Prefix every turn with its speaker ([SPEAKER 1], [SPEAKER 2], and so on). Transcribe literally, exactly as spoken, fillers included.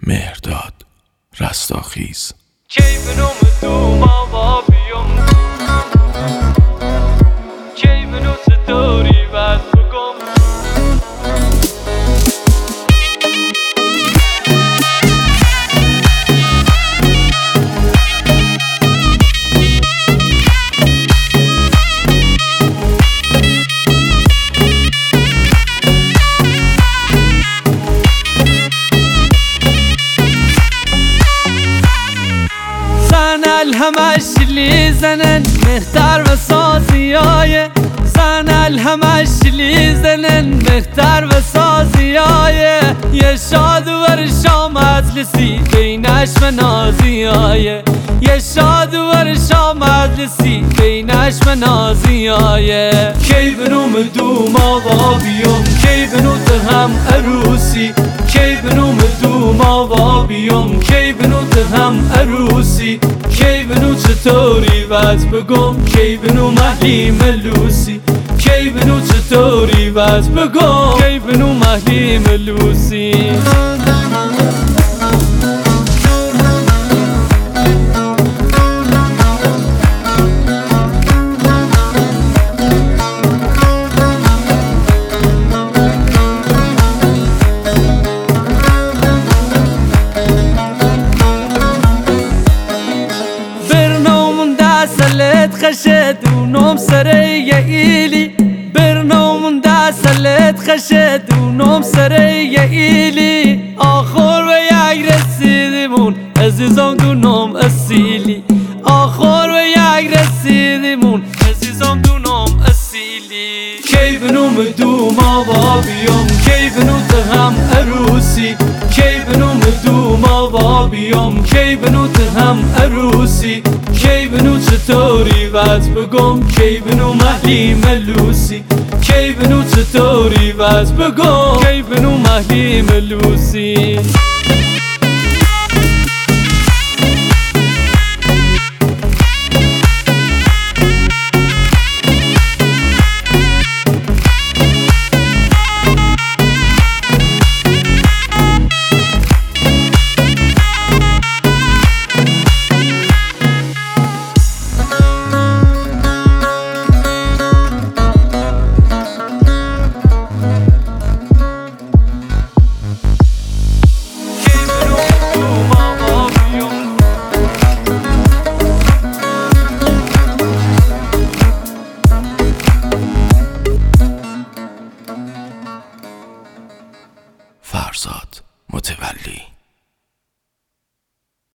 [SPEAKER 1] مهرداد رستاخیز.
[SPEAKER 2] کیفنو مدوم آوا بیام کیفنو ستاری بد بگم
[SPEAKER 3] همش لی زنن مختر و سازیای زن الهمش لی زنن مختر و سازیای یه شاد ور شام مجلسی بینش و نازیای یه شاد ور شام مجلسی بینش و نازیای کی بنوم دوم آوا بیام کی بنو ده هم عروسی کی بنوم دوم آوا بیام کی بنو ده هم عروسی کی بنو چطوری وز بگم کی بنو محلی ملوسی کی بنو چطوری وز بگم کی بنو محلی ملوسی خشد و نوم سره یه ایلی برنامون دستلت خشد و نوم سره یه ایلی آخر و یک رسیدیمون عزیزم دو نوم اصیلی آخر و یک رسیدیمون عزیزم دو نوم اصیلی کی بنوم دوم آوا بیام کی بنو ده هم عروسی کی بنوم دوم آوا بیام کی بنو ده هم عروسی کی بنو چطوری وز بگم کی بنو محلی ملوسی کی بنو چطوری وز بگم کی بنو محلی ملوسی
[SPEAKER 1] فرزاد متولی.